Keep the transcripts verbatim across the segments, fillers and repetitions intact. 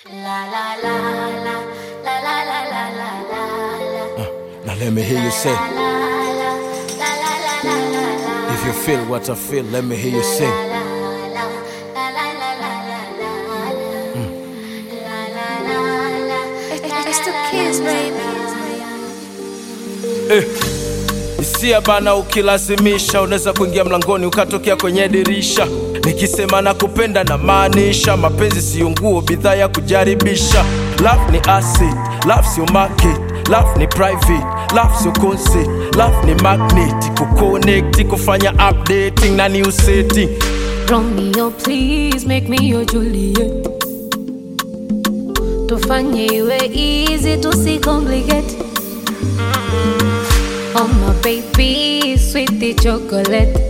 La la la la la la la la la la. Uh, now let me hear you say. If you feel what I feel, let me hear you sing. It's the kids, baby. Eh. Isia bana, ukilazimisha unaweza kuingia mlangoni ukatokea kwenye dirisha. Nikisema na kupenda na maanisha, mapenzi si nguo, bidhaa ya kujaribisha. Love ni asset, love sio market. Love ni private, love sio concert. Love ni magnet, kuconnect, kufanya updating na new setting. Romeo, please make me your Juliet. Tufanye iwe easy, tusicomplicate. Oh my baby, sweetie chocolate.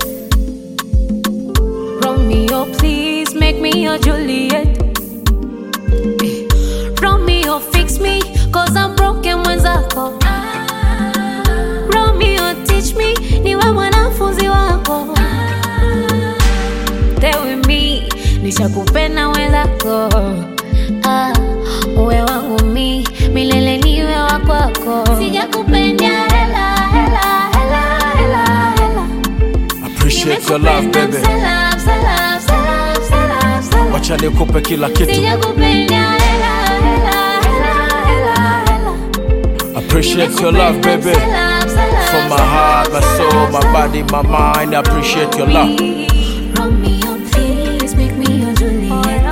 Romeo, please make me your Juliet. eh. Romeo, fix me, cause I'm broken mwenzako. Romeo, teach me, niwe mwanafunzi wako. Stay with me, nishakupenda mwenzako. Ah, uwe wangu mi, milele niwe wakwako. Sijakupenda hela, hela, hela, hela, hela. Appreciate your love, baby. Salam, salam, salam, salam, salam. Wacha nikupe kila kitu. Sijakupenda hela, hela, hela, hela, hela. Appreciate your love, baby. Salam, salam, From my heart, my soul, my body, my mind, I appreciate your love. Romeo, please make me your Juliet.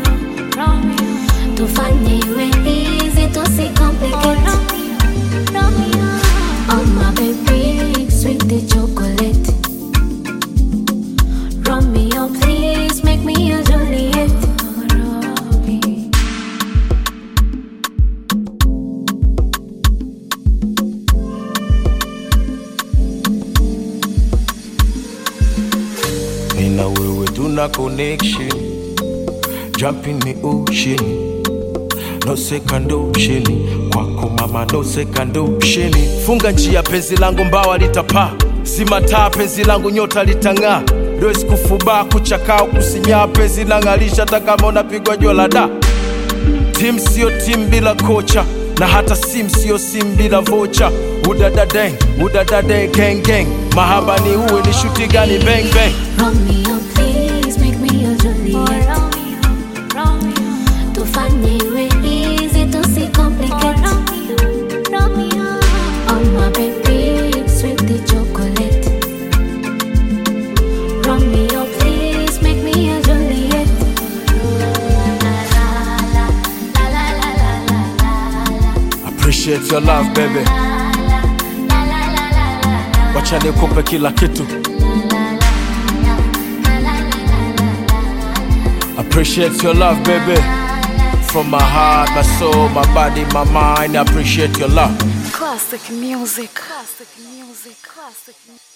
Tufanye iwe easy, tusicomplicate. Oh my baby, sweetie chocolate. Romeo, please make me your Juliet. Me na wewe tuna connection, jump in the ocean. No second option, kwako mama no second option. Funga njia penzi langu mbawa litapaa, sima taa penzi langu nyota litang'aa. Dois kufuba kuchakao kusinya penzi langalisha takama unapigwa jua la da. Team sio team bila kocha, na hata sim sio sim bila vocha. Udada dang, udada dang, gang gang. Mahaba ni uwe ni shuti gani bang bang. Romeo, please make me your Juliet. Tufanye iwe easy, tusicomplicate. Oh my baby, sweetie chocolate. Romeo, please make me your Juliet. Appreciate your love, baby. Wacha nikupe kila kitu. Appreciate your love, baby. From my heart, my soul, my body, my mind, I appreciate your love. Classic music. Classic music. Classic music.